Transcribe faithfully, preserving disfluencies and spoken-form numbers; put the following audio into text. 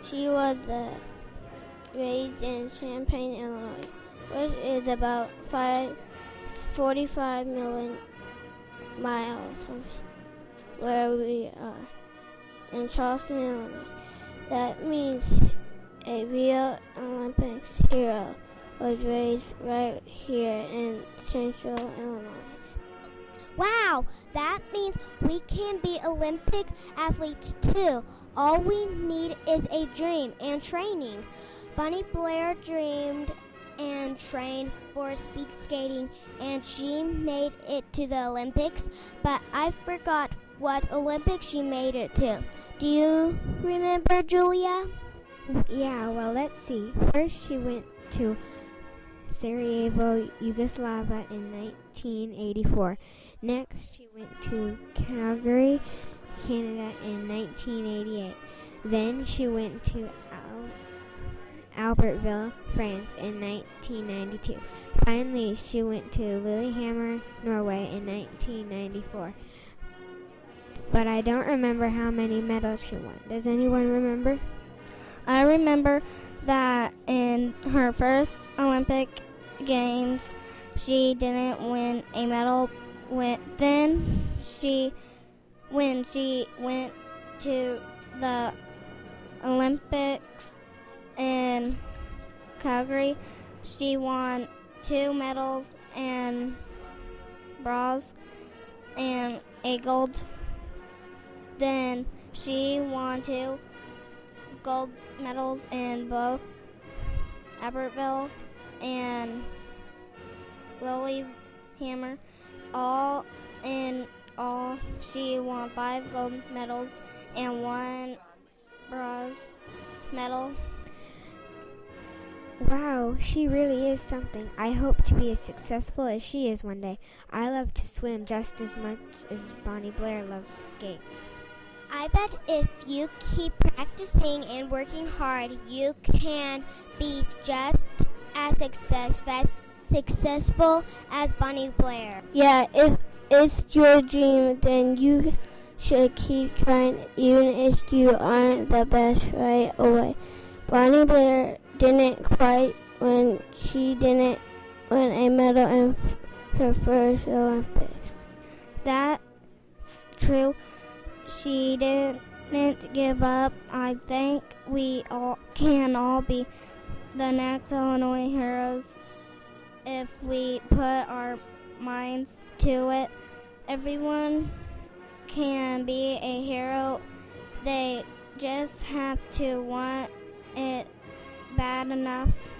She was uh, raised in Champaign, Illinois, which is about five, forty-five million miles from where we are, in Charleston, Illinois. That means a real Olympics hero was raised right here in Central Illinois. Wow, that means we can be Olympic athletes too. All we need is a dream and training. Bunny Blair dreamed and trained for speed skating, and she made it to the Olympics, but I forgot what Olympics she made it to. Do you remember, Julia? Yeah, well, let's see. First, she went to Sarajevo, Yugoslavia in nineteen eighty-four. Next, she went to Calgary, Canada in nineteen eighty-eight. Then she went to Al- Albertville, France in nineteen ninety-two. Finally, she went to Lillehammer, Norway in nineteen ninety-four. But I don't remember how many medals she won. Does anyone remember? I remember that in her first Olympic Games, she didn't win a medal. When, then she, when she went to the Olympics in Calgary, she won two medals and bronze and a gold. Then she won two gold medals in both Albertville and Lillehammer. All in all, she won five gold medals and one bronze medal. Wow, she really is something. I hope to be as successful as she is one day. I love to swim just as much as Bonnie Blair loves to skate. I bet if you keep practicing and working hard, you can be just as success, successful as Bonnie Blair. Yeah, if it's your dream, then you should keep trying, even if you aren't the best right away. Bonnie Blair didn't quite win. She didn't win a medal in f- her first Olympics. That's true. She didn't give up. I think we all can all be the next Illinois heroes if we put our minds to it. Everyone can be a hero. They just have to want it bad enough.